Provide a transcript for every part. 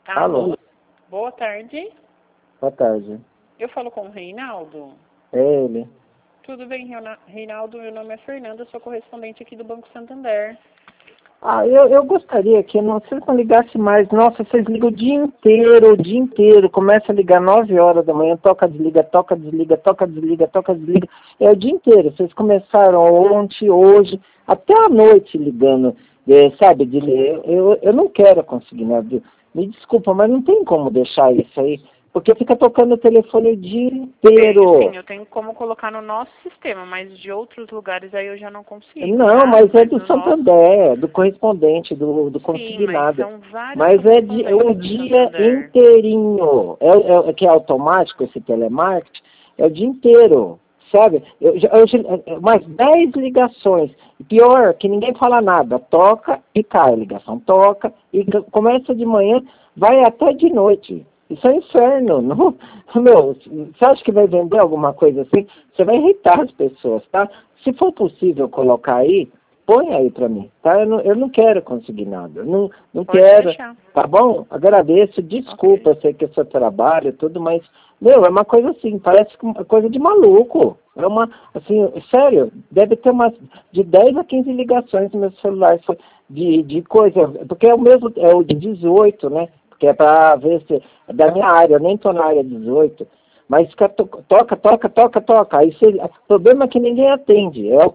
Alô? Boa tarde. Boa tarde. Eu falo com o Reinaldo. É ele. Tudo bem, Reinaldo? Meu nome é Fernanda, sou correspondente aqui do Banco Santander. Eu gostaria que vocês não ligassem mais. Nossa, vocês ligam o dia inteiro. Começa a ligar 9 horas da manhã, toca, desliga, toca, desliga, toca, desliga, toca, desliga. É o dia inteiro. Vocês começaram ontem, hoje, até a noite ligando, sabe? Eu não quero conseguir nada. Me desculpa, mas não tem como deixar isso aí. Porque fica tocando o telefone o dia inteiro. Sim, eu tenho como colocar no nosso sistema, mas de outros lugares aí eu já não consigo. Não, tá? mas é do no Santander, do correspondente, do Sim, consignado. mas são vários Mas é o correspondentes do dia Santander. inteirinho. Que é automático esse telemarketing, é o dia inteiro, sabe? Mais 10 ligações. Pior, que ninguém fala nada. Toca e cai a ligação. Toca e começa de manhã, vai até de noite. Isso é um inferno. Não, meu, você acha que vai vender alguma coisa assim? Você vai irritar as pessoas, tá? Se for possível colocar aí, põe aí para mim, tá? Eu não quero conseguir nada. Não Pode quero. deixar. Tá bom? Agradeço. Desculpa, eu sei que é seu trabalho e tudo, mas, meu, é uma coisa assim, parece uma coisa de maluco. É uma, assim, sério, deve ter umas de 10 a 15 ligações no meu celular de coisa, porque é o mesmo, é o de 18, né? Que é para ver se é da minha área, eu nem estou na área 18. Mas fica toca. Aí o problema é que ninguém atende. É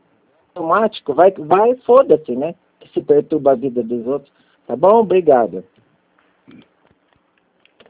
automático, vai, foda-se, né? Que se perturba a vida dos outros. Tá bom? Obrigado.